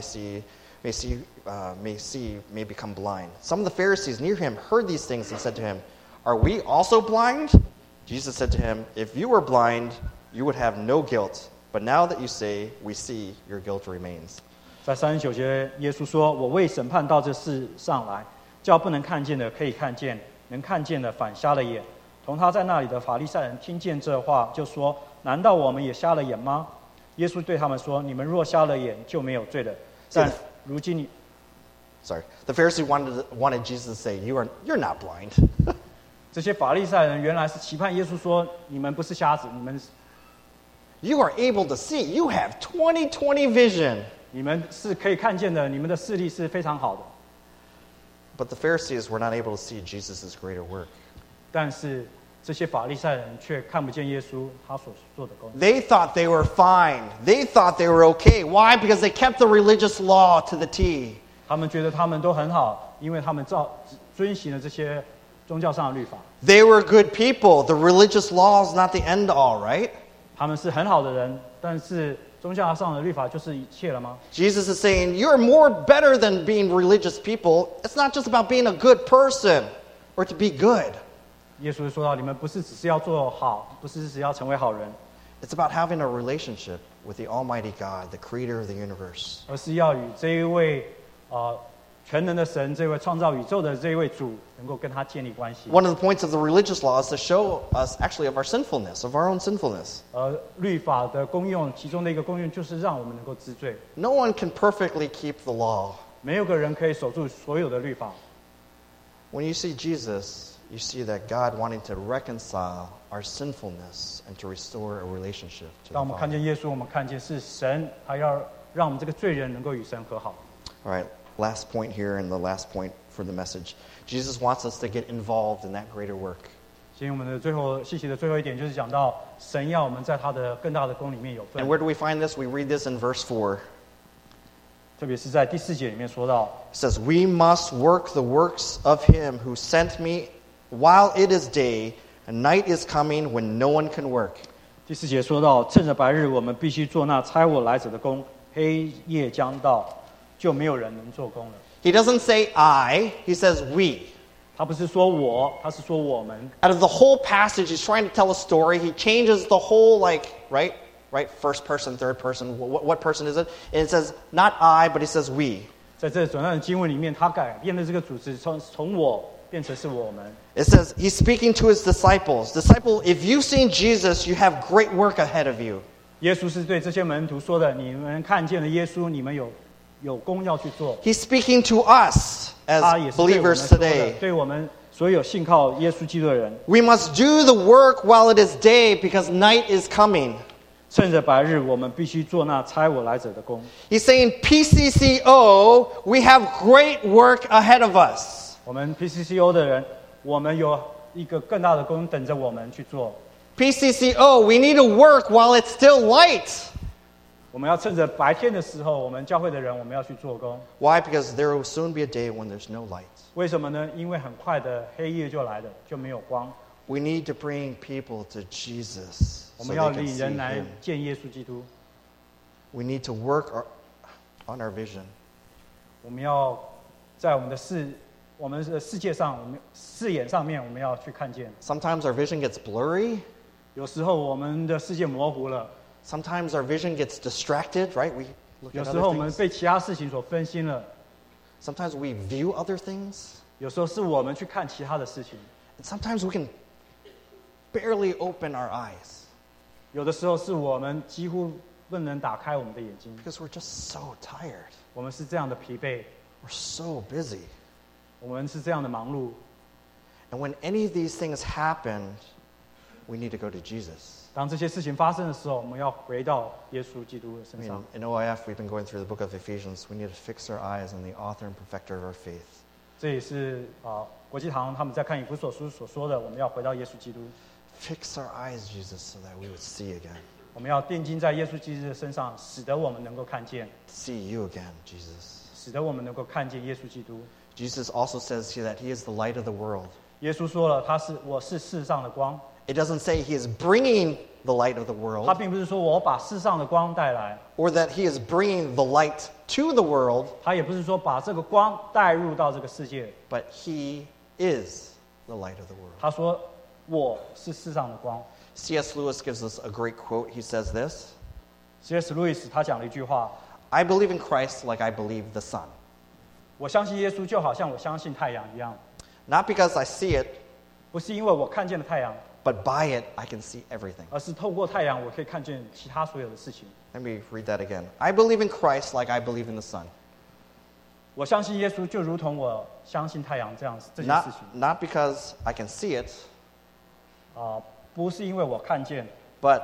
may become blind. Some of the Pharisees near him heard these things and said to him, are we also blind? Jesus said to him, if you were blind, you would have no guilt. But now that you say, we see, your guilt remains. 在39节，耶稣说：“我为审判到这世上来，叫不能看见的可以看见，能看见的反瞎了眼。”同他在那里的法利赛人听见这话，就说：“难道我们也瞎了眼吗？”耶稣对他们说：“你们若瞎了眼，就没有罪了。但如今你…… Sorry, the Pharisee wanted Jesus to say, you're not blind. 这些法利赛人原来是期盼耶稣说：你们不是瞎子， You are able to see. You have 20/20 vision. 你们是可以看见的，你们的视力是非常好的。” But the Pharisees were not able to see Jesus' greater work. 但是这些法利赛人却看不见耶稣他所做的工作。 They thought they were fine. They thought they were okay. Why? Because they kept the religious law to the T. 他们觉得他们都很好，因为他们遵行了这些宗教上的律法。 They were good people. The religious law is not the end all, right? 他们是很好的人，但是宗教上的律法就是一切了吗？ Jesus is saying, you're more better than being religious people. It's not just about being a good person or to be good. 耶稣说到：你们不是只是要做好，不是只要成为好人， It's about having a relationship with the Almighty God, the creator of the universe. 而是要与这一位全能的神，这位创造宇宙的这一位主，能够跟他建立关系。 One of the points of the religious law is to show us actually of our sinfulness, of our own sinfulness. 律法的功用，其中的一个功用就是让我们能够知罪。 No one can perfectly keep the law. 没有个人可以守住所有的律法。 When you see Jesus, you see that God wanting to reconcile our sinfulness and to restore a relationship to 当我 the 们看见 Father. 耶稣，我们看见是神，他要让我们这个罪人能够与神和好。 All right, last point here and the last point for the message. Jesus wants us to get involved in that greater work. 所以我们的信息的最后一点就是讲到，神要我们在他的更大的功里面有份 And。where do we find this? We read this in verse 4. 特别是在第4节里面说到， It says, "We must work the works of him who sent me while it is day, and night is coming when no one can work." 第4节说到，趁着白日，我们必须做那差我来者的工；黑夜将到，就没有人能做工了。 He doesn't say I, he says we. 他不是说我，他是说我们。 Out of the whole passage, he's trying to tell a story. He changes the whole, right? First person, third person. What person is it? And it says, not I, but he says we. 在这短暂的经文里面，他改变了这个主旨，从我变成是我们。 It says, he's speaking to his disciples. Disciple, if you've seen Jesus, you have great work ahead of you. 耶稣是对这些门徒说的：“你们看见了耶稣，你们有工要去做。” He's speaking to us 他 as 也是对我们 believers 说的， today. 对我们所有信靠耶稣基督的人， We must do the work while it is day because night is coming. 趁着白日，我们必须做那差我来者的工。 He's saying, PCCO, we have great work ahead of us. 我们 PCCO 的人，我们有一个更大的工等着我们去做。 PCCO, we need to work while it's still light. 我们要趁着白天的时候，我们教会的人，我们要去做工。 Why? Because there will soon be a day when there's no light. 为什么呢？因为很快的黑夜就来了，就没有光。 We need to bring people to Jesus 我 so 们 they 要 can 领 see 人来 him. 见耶稣基督。 We need to work on our vision. 我们要在我们的世界上，我们视野上面，我们要去看见。 Sometimes our vision gets blurry. 有时候我们的世界模糊了， Sometimes our vision gets distracted, right? We look 有 at 时候我 other 们 things. 被其他事情所分心了， Sometimes we view other things. 有时候是我们去看其他的事情， And sometimes we can barely open our eyes 有的时候是我们几乎不能打开我们的眼睛， because we're just so tired. 我们是这样的疲惫， We're so busy. 我们是这样的忙碌。 And when any of these things happen, we need to go to Jesus. 当这些事情发生的时候，我们要回到耶稣基督的 I 身 mean, 上。 in OIF, we've been going through the book of Ephesians. We need to fix our eyes on the author and perfecter of our faith. 这也是国际堂他们在看以弗所书所说的，我们要回到耶稣基督， Fix our eyes, Jesus, so that we would see again. 我们要定睛在耶稣基督的身上，使得我们能够看见， See you again, Jesus. 使得我们能够看见耶稣基督。 Jesus also says here that he is the light of the world. 耶稣说了，我是世上的光。 It doesn't say he is bringing the light of the 他 world 并不是说我把世上的光带来， or that he is bringing the light to the world, 他也不是说把这个光带入到这个世界。 but he is the light of the world. 他说我是世上的光。 C.S. Lewis gives us a great quote. He says this, C.S. Lewis 他讲了一句话： I believe in Christ like I believe the sun. 我相信耶稣就好像我相信太阳一样， Not because I see it, 不是因为我看见了太阳， but by it I can see everything. 而是透过太阳我可以看见其他所有的事情。 Let me read that again. I believe in Christ like I believe in the sun. 我相信耶稣就如同我相信太阳这样这件事 Not, 情 not because I can see it, 不是因为我看见， but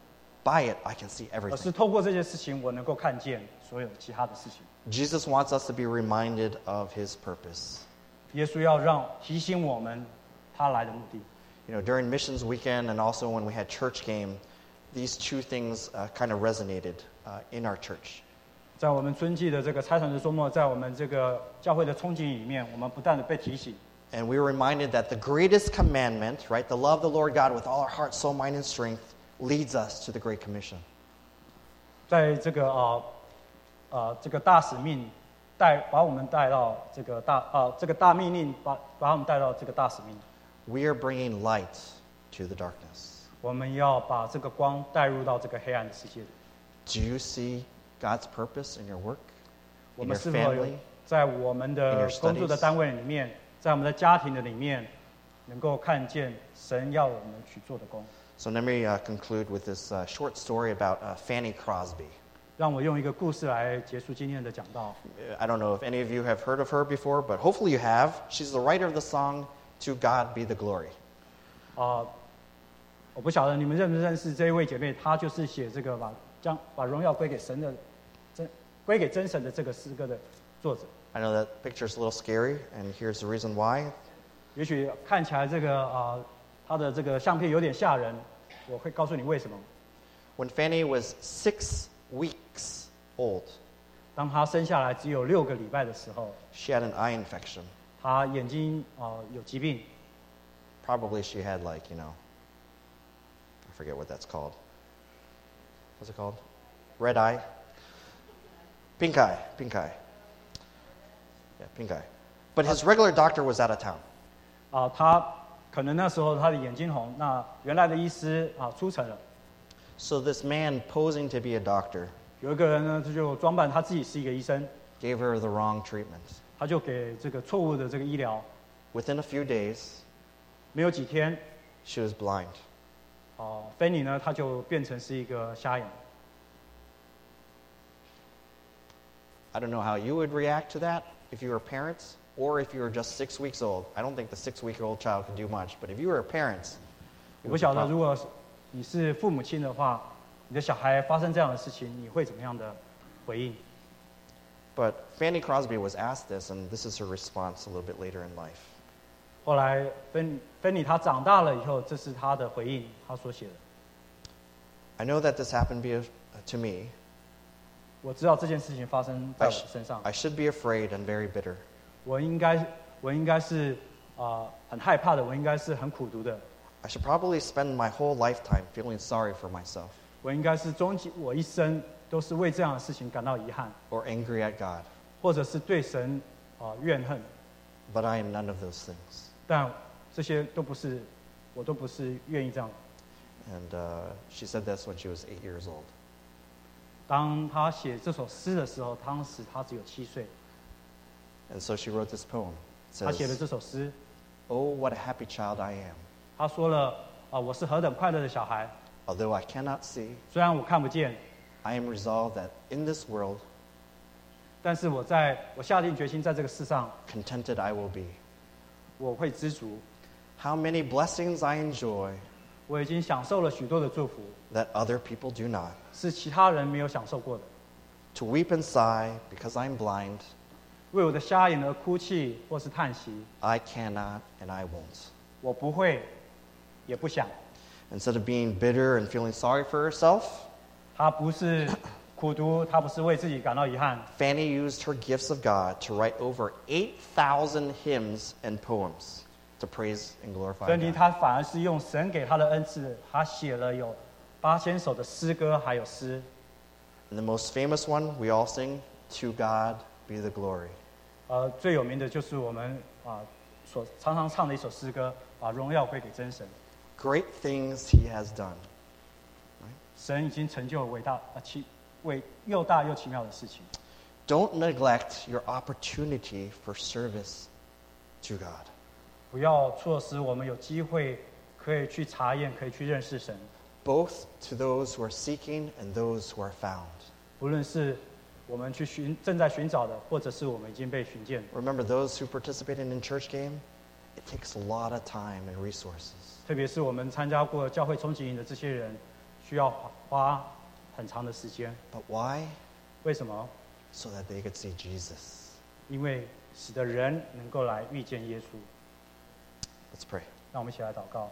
by it I can see 而 everything. 是透过这件事情我能够看见所有其他的事情。 Jesus wants us to be reminded of his purpose. 耶稣要提醒我们他来的目的。 You know, during missions weekend and also when we had church game, these two things kind of resonated in our church. 在我们春季的这个差传的周末，在我们这个教会的憧憬里面，我们不断的被提醒， And we were reminded that the greatest commandment, right, to love the Lord God with all our heart, soul, mind, and strength, leads us to the Great Commission. 在这个大使命把我们带到这个大命令，把我们带到这个大使命。 We are bringing light to the darkness. 我们要把这个光带入到这个黑暗的世界里。 Do you see God's purpose in your work, 我 in 们 your 是否有 family? 在我们 in 的 your 工作的 studies 单位里面，在我们的家庭的里面，能够看见神要我们去做的工？ So let me conclude with this short story about Fanny Crosby. 让我用一个故事来结束今天的讲道。 I don't know if any of you have heard of her before, but hopefully you have. She's the writer of the song, To God Be the Glory. 我不晓得你们认不认识这一位姐妹，她就是写这个把荣耀归给神的，归给真神的这个诗歌的作者。 I know that picture's a little scary, and here's the reason why. 也许看起来这个她的这个相片有点吓人，我会告诉你为什么。 When Fanny was 6 weeks old, 当他生下来只有6个礼拜的时候， she had an eye infection. 他眼睛有疾病， Probably she had like, I forget what that's called. What's it called? Red eye? Pink eye. Yeah, pink eye. But his regular doctor was out of town. 他可能那时候他的眼睛红，那原来的医师出城了。 So this man posing to be a doctor 有一个人呢，他就装扮他自己是一个医生， gave her the wrong treatment. 他就给这个错误的这个医疗， Within a few days, 没有几天， she was blind. 菲尼呢他就变成是一个瞎眼。 I don't know how you would react to that if you were parents or if you were just 6 weeks old. I don't think the 6-week-old child can do much, but if you were parents, 我不晓得如果你是父母亲的话，你的小孩发生这样的事情，你会怎么样的回应？ But Fanny Crosby was asked this, and this is her response a little bit later in life. 后来芬妮她长大了以后，这是她的回应，她所写的。 I know that this happened to me. 我知道这件事情发生在我身上， I should be afraid and very bitter. 我应该是很害怕的，我应该是很苦读的， I should probably spend my whole lifetime feeling sorry for myself 我应该是终其我一生都是为这样的事情感到遗憾， or angry at God. 或者是对神怨恨。 But I am none of those things. 但这些都不是，我都不是愿意这样。 And she said this when she was 8 years old. 当他写这首诗的时候，当时他只有7岁， And so she wrote this poem. It 他写了 says, 这首诗。 Oh, what a happy child I am. 他说了我是何等快乐的小孩， Although I cannot see, 虽然我看不见， I am resolved that in this world, 但是我下定决心，在这个世上 contented I will be. 我会知足。 How many blessings I enjoy 我已经享受了许多的祝福， that other people do not. 是其他人没有享受过的。 To weep and sigh because I'm blind, 为我的瞎眼而哭泣或是叹息， I cannot and I won't. 我不会，也不想。 Instead of being bitter and feeling sorry for herself, 他不是苦读，他不是为自己感到遗憾。 Fanny used her gifts of God to write over 8,000 hymns and poems to praise and glorify 芬妮 God. 他反而是用神给他的恩赐，他写了有8000首的诗歌，还有诗。 And the most famous one we all sing, To God be the glory. 最有名的就是我们所常常唱的一首诗歌，把荣耀归给真神。 Great things he has done. 神已经成就又大又奇妙的事情。 Don't neglect your opportunity for service to God. 不要错失我们有机会可以去查验，可以去认识神。 Both to those who are seeking and those who are found. 不论是我们正在寻找的，或者是我们已经被寻见的。 Remember those who participated in church game? It takes a lot of time and resources. 特别是我们参加过教会冲击营的这些人，需要花很长的时间。 But why? 为什么？ So that they could see Jesus. 因为使得人能够来遇见耶稣。 Let's pray. 让我们一起来祷告。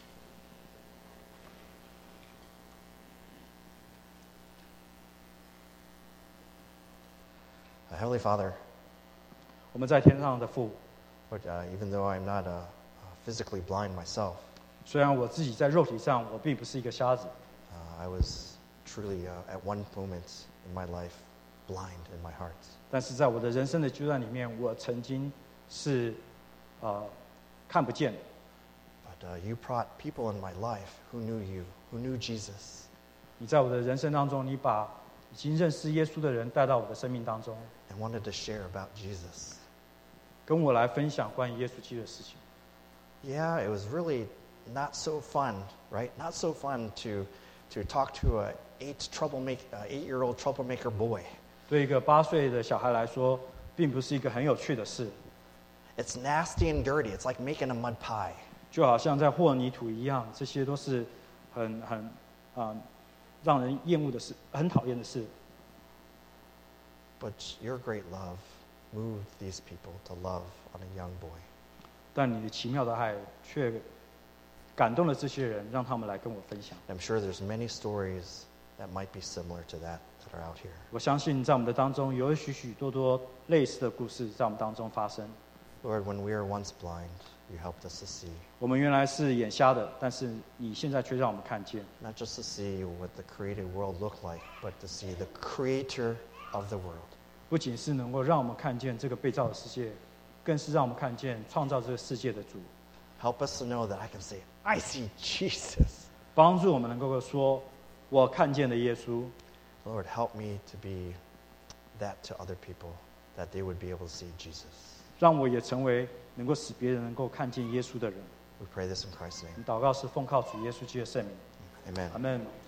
Heavenly Father, 我们在天上的父， Lord, even though I'm not physically blind myself, 虽然我自己在肉体上我并不是一个瞎子， I was truly at one moment in my life blind in my heart. 但是在我的人生的阶段里面，我曾经是看不见的。 But you brought people in my life who knew you, who knew Jesus. 你在我的人生当中，你把已经认识耶稣的人带到我的生命当中， And wanted to share about Jesus. 跟我来分享关于耶稣基督的事情。 Yeah, it was really not so fun, right? Not so fun to talk to an 8-year-old troublemaker boy. 对一个8岁的小孩来说，并不是一个很有趣的事， It's nasty and dirty. It's like making a mud pie. 就好像在和泥土一样，这些都是很让人厌恶的事，很讨厌的事。 But your great love moved these people to love on a young boy. 但你的奇妙的爱却感动了这些人，让他们来跟我分享。 I'm sure there's many stories that might be similar to that that are out here. 我相信在我们的当中有许许多多类似的故事在我们当中发生。 Lord, when we were once blind, you helped us to see. 我们原来是眼瞎的，但是你现在却让我们看见。 Not just to see what the created world looked like, but to see the creator of the world. 不仅是能够让我们看见这个被造的世界，更是让我们看见创造这个世界的主。 Help us to know that I can say, I see Jesus. 帮助我们能够说，我看见了耶稣。 Lord, help me to be that to other people, that they would be able to see Jesus. 让我也成为能够使别人能够看见耶稣的人。 We pray this in Christ's name. 祷告是奉靠主耶稣基督的圣名。 Amen. Amen.